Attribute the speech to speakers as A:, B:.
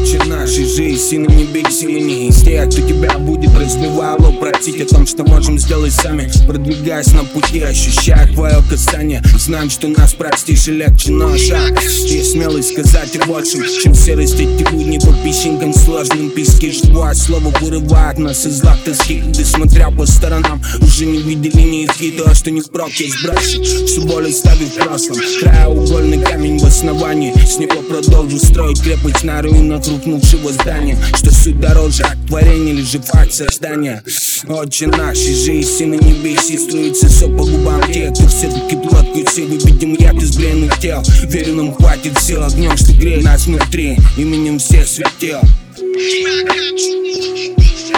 A: Отче нашей жизни, сильно не бей, силы не из тех, кто тебя будет разбивало. Просить о том, что можем сделать сами, продвигаясь на пути, ощущая твое касание. Знаем, что нас простишь и легче, но шаг есть смелость сказать и больше, чем серость эти будни по песчинкам сложным. Пискишь твое слово вырывает нас из лап тоски. Ты, смотря по сторонам, уже не видели низги. То, что не впрок есть бросить, что боль оставит в прошлом. Краеугольный камень в основании, с него продолжу строить крепость на руинах рухнувшего здания. Что суть дороже от творения или же факт создания. Отче нашей жизни, сильно не бейся, струится сок по губам тех, кто все-таки плоткают силы. Видим яд из бренных тел, верю, нам хватит сил огнем, что греет нас внутри, именем всех светил.